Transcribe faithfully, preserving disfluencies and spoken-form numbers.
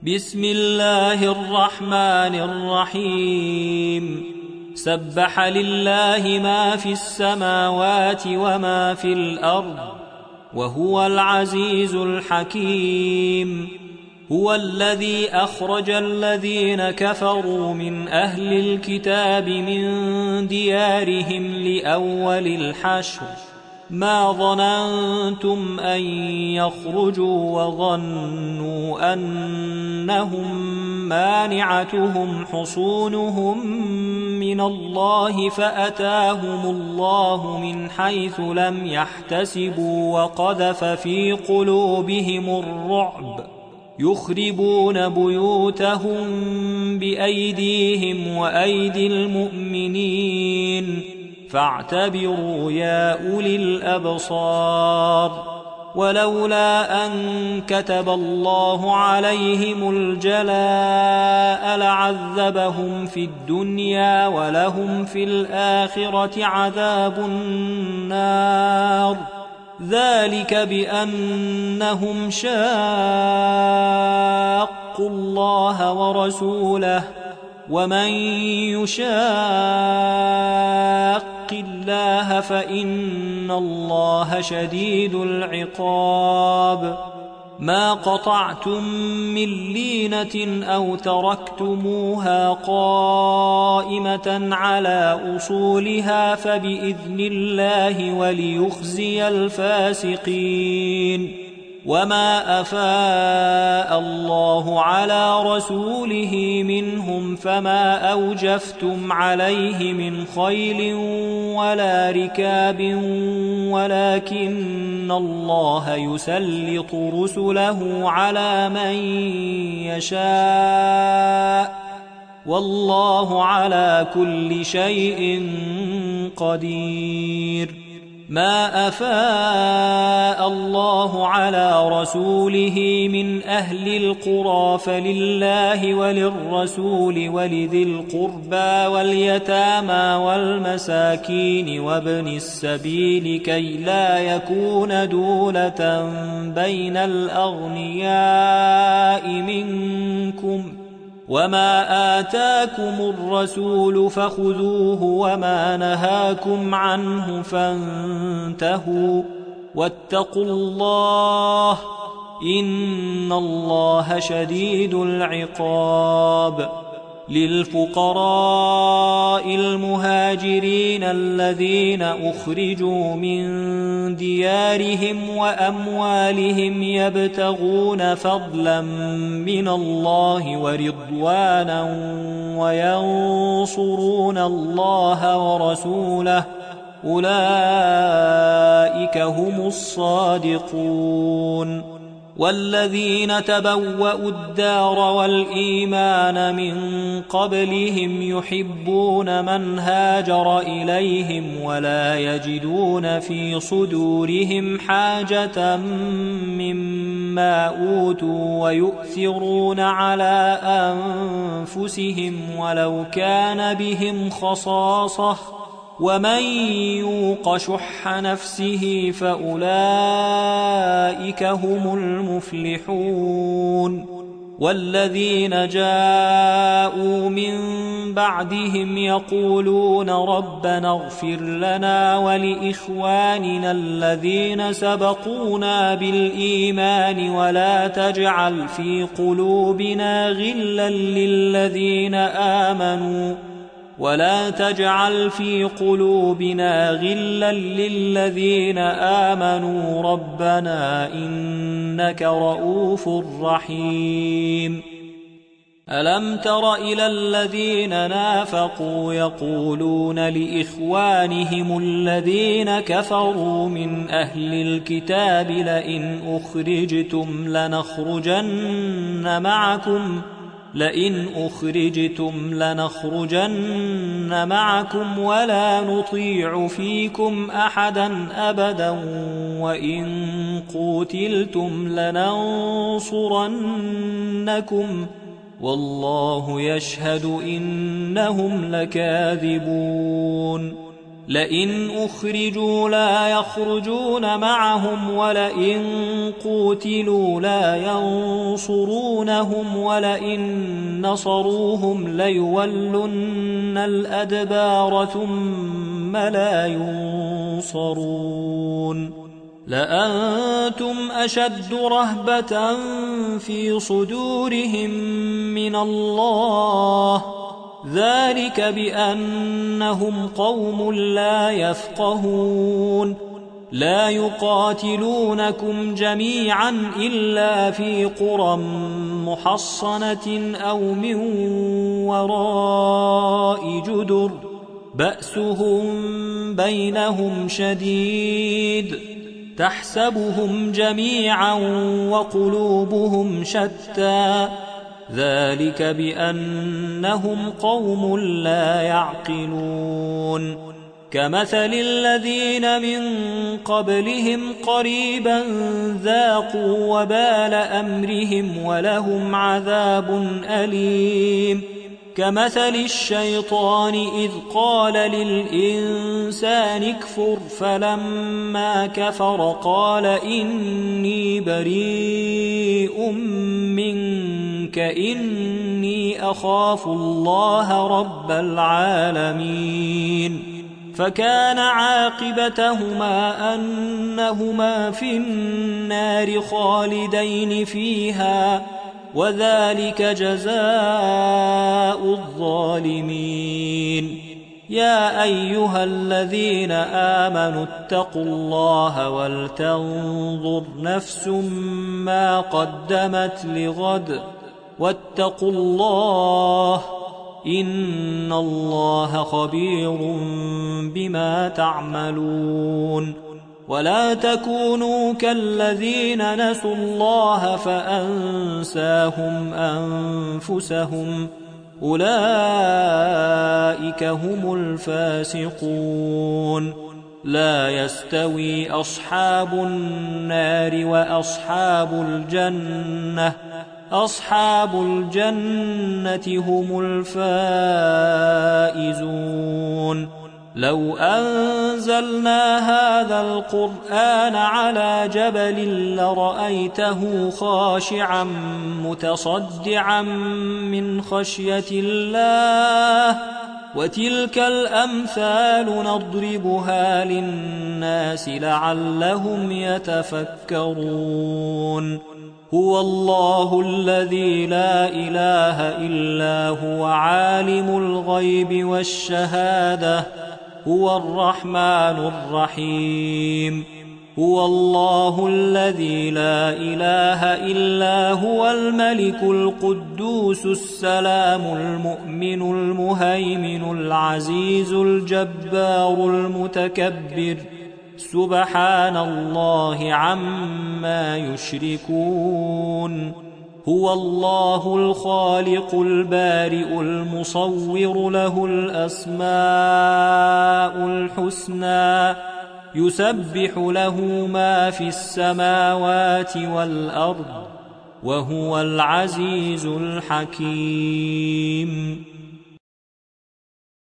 بسم الله الرحمن الرحيم سبح لله ما في السماوات وما في الأرض وهو العزيز الحكيم هو الذي أخرج الذين كفروا من أهل الكتاب من ديارهم لأول الحشر ما ظننتم أن يخرجوا وظنوا أنهم مانعتهم حصونهم من الله فأتاهم الله من حيث لم يحتسبوا وقذف في قلوبهم الرعب يخربون بيوتهم بأيديهم وأيدي المؤمنين فاعتبروا يا أولي الأبصار ولولا أن كتب الله عليهم الجلاء لعذبهم في الدنيا ولهم في الآخرة عذاب النار ذلك بأنهم شاقوا الله ورسوله ومن يشاق الله فإن الله شديد العقاب ما قطعتم من لينة أو تركتموها قائمة على أصولها فبإذن الله وليخزي الفاسقين وما أفاء الله على رسوله منهم فما أوجفتم عليه من خيل ولا ركاب ولكن الله يسلط رسله على من يشاء والله على كل شيء قدير ما أفاء الله على رسوله من أهل القرى فلله وللرسول ولذي القربى واليتامى والمساكين وابن السبيل كي لا يكون دولة بين الأغنياء منكم وما آتاكم الرسول فخذوه وما نهاكم عنه فانتهوا واتقوا الله إن الله شديد العقاب للفقراء المهاجرين الذين أخرجوا من ديارهم وأموالهم يبتغون فضلا من الله ورضوانا وينصرون الله ورسوله أولئك هم الصادقون والذين تبوأوا الدار والإيمان من قبلهم يحبون من هاجر إليهم ولا يجدون في صدورهم حاجة مما أوتوا ويؤثرون على أنفسهم ولو كان بهم خصاصة ومن يوق شح نفسه فأولئك هم المفلحون والذين جاءوا من بعدهم يقولون ربنا اغفر لنا ولإخواننا الذين سبقونا بالإيمان ولا تجعل في قلوبنا غلا للذين آمنوا ولا تجعل في قلوبنا غلا للذين آمنوا ربنا إنك رؤوف رحيم ألم تر إلى الذين نافقوا يقولون لإخوانهم الذين كفروا من أهل الكتاب لئن أخرجتم لنخرجن معكم لئن أخرجتم لنخرجن معكم ولا نطيع فيكم أحدا أبدا وإن قوتلتم لننصرنكم والله يشهد إنهم لكاذبون لئن أخرجوا لا يخرجون معهم ولئن قوتلوا لا ينصرونهم ولئن نصروهم ليولن الأدبار ثم لا ينصرون لأنتم أشد رهبة في صدورهم من الله ذلك بأنهم قوم لا يفقهون لا يقاتلونكم جميعا إلا في قرى محصنة أو من وراء جدر بأسهم بينهم شديد تحسبهم جميعا وقلوبهم شتى ذلك بأنهم قوم لا يعقلون كمثل الذين من قبلهم قريبا ذاقوا وبال أمرهم ولهم عذاب أليم كمثل الشيطان إذ قال للإنسان اكفر فلما كفر قال إني بريء منك إني أخاف الله رب العالمين فكان عاقبتهما أنهما في النار خالدين فيها وذلك جزاء الظالمين يا أيها الذين آمنوا اتقوا الله ولتنظر نفس ما قدمت لغد واتقوا الله إن الله خبير بما تعملون ولا تكونوا كالذين نسوا الله فأنساهم أنفسهم أولئك هم الفاسقون لا يستوي أصحاب النار وأصحاب الجنة أصحاب الجنة هم الفائزون لو أنزلنا هذا القرآن على جبل لرأيته خاشعا متصدعا من خشية الله وتلك الأمثال نضربها للناس لعلهم يتفكرون هو الله الذي لا إله إلا هو عالم الغيب والشهادة هو الرحمن الرحيم هو الله الذي لا إله إلا هو الملك القدوس السلام المؤمن المهيمن العزيز الجبار المتكبر سبحان الله عما يشركون هو الله الخالق البارئ المصور له الأسماء الحسنى يسبح له ما في السماوات والأرض وهو العزيز الحكيم